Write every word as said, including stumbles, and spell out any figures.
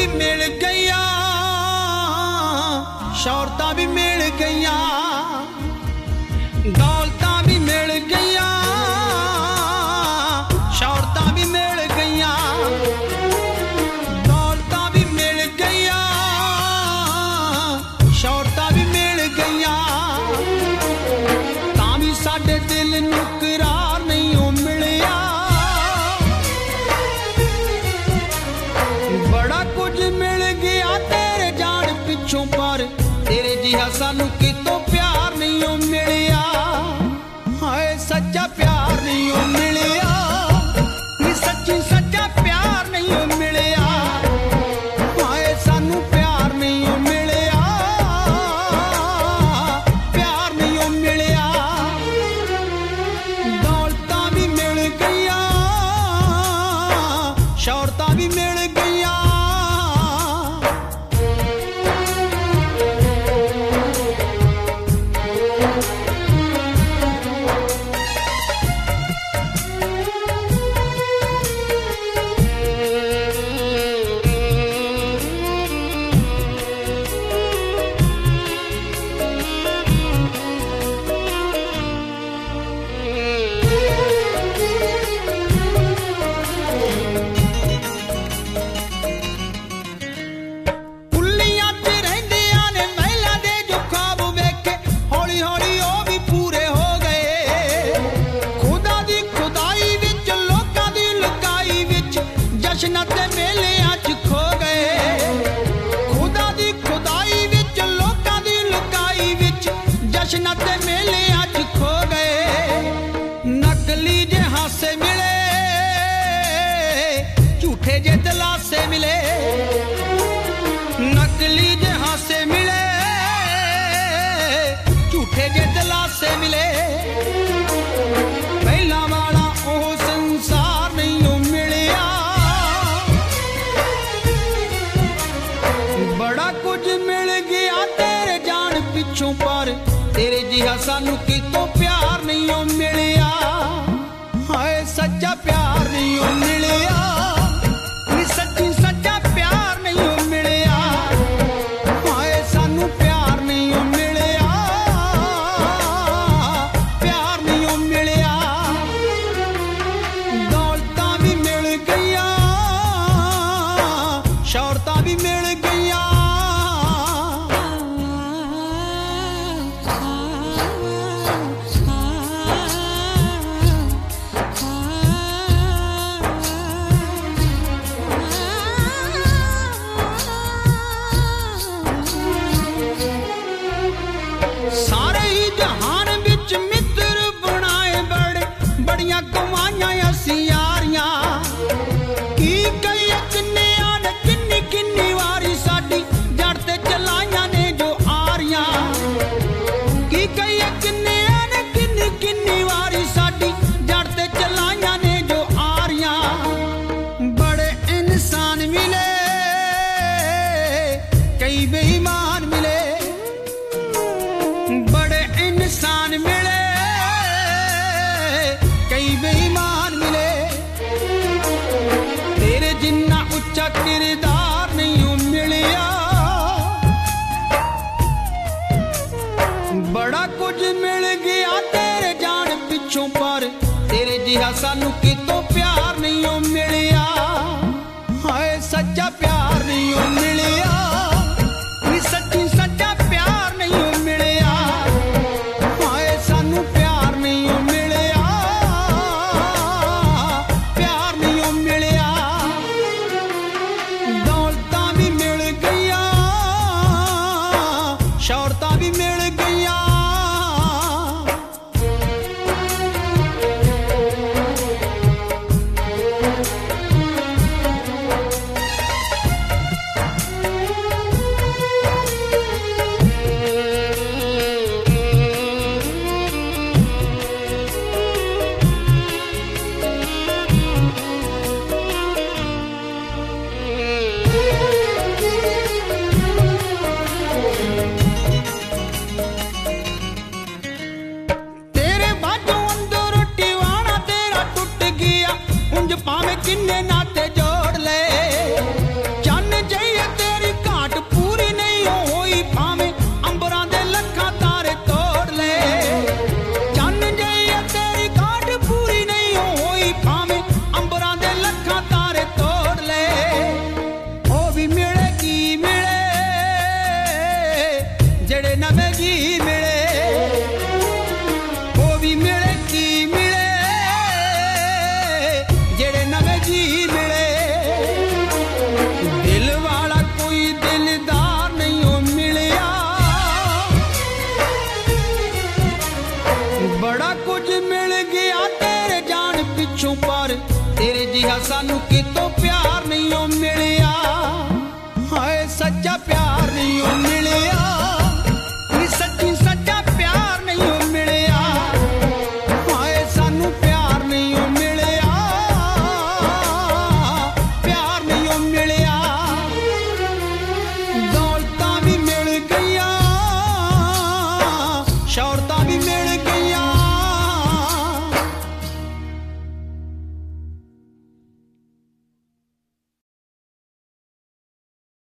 मिल गईया, शौहरतां भी मिल गईया, दौलतां भी मिल गईया, शौहरतां भी मिल गईया, दौलतां भी मिल गईया, शौहरतां भी मिल गईया, तां भी साडे दिल नूं करार नहीं ओ मिलिया। बड़ा कुछ मिल गया तेरे जान पिछों, पर तेरे जिहा सानू कितों प्यार नहीं ओ मिलिया। हाय सच्चा प्यार नहीं ओ मिलिया, नी सच्ची सच्चा प्यार नहीं ओ मिलिया। हाय सानू प्यार नहीं ओ मिलिया, प्यार नहीं ओ मिलिया। दौलतां भी मिल गईया, शौहरतां भी मिल गईया। जश्न ते मेले अज खो गए, खुदा दी खुदाई विच लोकां दी लुकाई विच जश्न ते मेले अज खो गए। नकली जे हासे मिले, झूठे जे दिलासे मिले, नकली जे हासे मिले, झूठे जे दिलासे मिले। पहला वाला ओह संसार नहीं ओ मिलिया। बड़ा कुछ मिल गया तेरे जान पिछों, पर तेरे जिहा सानू कितों प्यार नहीं ओ मिलिया। हाय सच्चा प्यार नहीं ओ मिलिया, नी सच्ची सच्चा प्यार नहीं ओ मिलिया। हाय सानू प्यार नहीं ओ मिलिया, प्यार नहीं ओ मिलिया। दौलतां भी मिल गईया, शौहरतां भी मिल गईया। सारे ही जहान विच मित्र बनाए बड़े, बड़ियां कमाइयां असीं यारियां। की कई किन्नियां ने किन्नी किन्नी वारी साडी जड़ ते चलाइयां ने जो आरियां। की कई किन्नियां ने किन्नी किन्नी वारी साडी जड़ ते चलाइयां ने जो आरियां। बड़े इंसान मिले, कई बेईमान मिले, बड़े इंसान मिले, कई बेईमान मिले। तेरे जिन्ना उच्चा किरदार नहीं ओ मिलिया। बड़ा कुछ मिल गया तेरे जान पिछों, पर तेरे जिहा सानू कितों प्यार नहीं ओ मिलिया। हाय सच्चा प्यार नहीं ओ मिलिया, नी सच्ची सच्चा प्यार नहीं ओ मिलिया। हाय सानू प्यार नहीं ओ मिलिया, प्यार नहीं ओ मिलिया। दौलतां भी मिल गईया, शौहरतां भी मिल गईया। सानू कितों